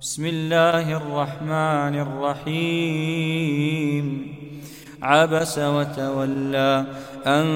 بسم الله الرحمن الرحيم. عبس وتولى أن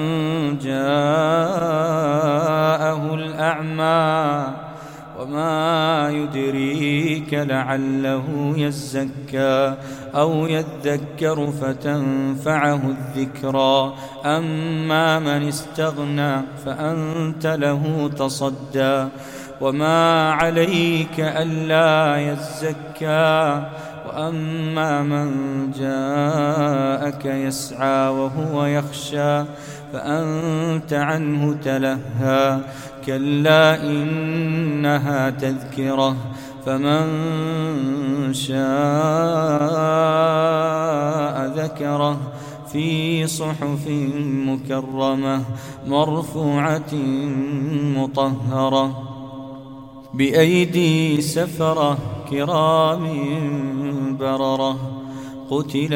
جاءه الأعمى وما يدريك لعله يزكى أو يذكر فتنفعه الذكرى. أما من استغنى فأنت له تصدى وما عليك ألا يزكى. وأما من جاءك يسعى وهو يخشى فأنت عنه تلهى. كلا إنها تذكرة فمن شاء ذكره في صحف مكرمة مرفوعة مطهرة بأيدي سفرة كرام بررة. قتل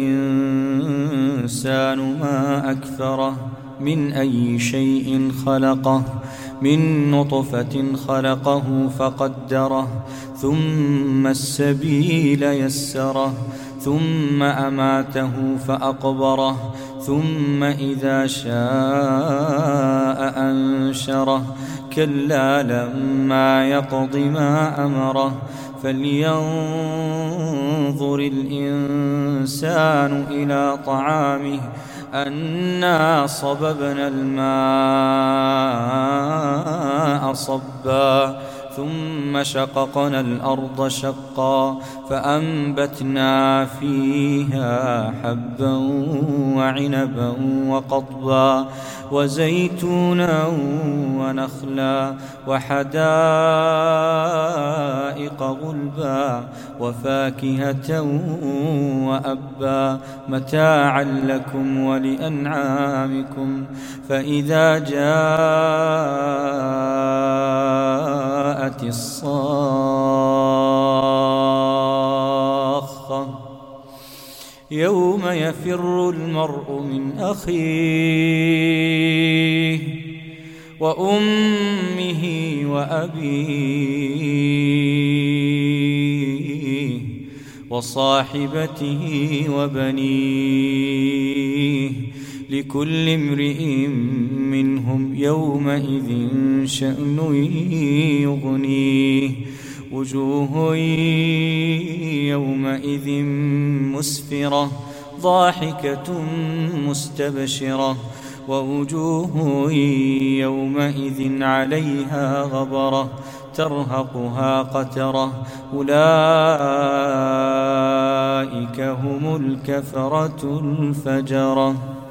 الإنسان ما أكفره من أي شيء خلقه من نطفة خلقه فقدره ثم السبيل يسره ثم أماته فأقبره ثم إذا شاء أنشره. كلا لما يقض ما أمره فلينظر الإنسان إلى طعامه أنا صببنا الماء صبا ثم شققنا الأرض شقا فأنبتنا فيها حبا وعنبا وقضبا وزيتونا ونخلا وحدائق غلبا وفاكهة وأبا متاعا لكم ولأنعامكم. فإذا جاءت الصاخة يوم يفر المرء من أخيه وأمه وأبيه وصاحبته وبنيه لكل امرئ منهم يومئذ شأن يغنيه. وجوه يومئذ مسفرة ضاحكة مستبشرة ووجوه يومئذ عليها غبرة ترهقها قترة. أولئك هم الكفرة الفجرة.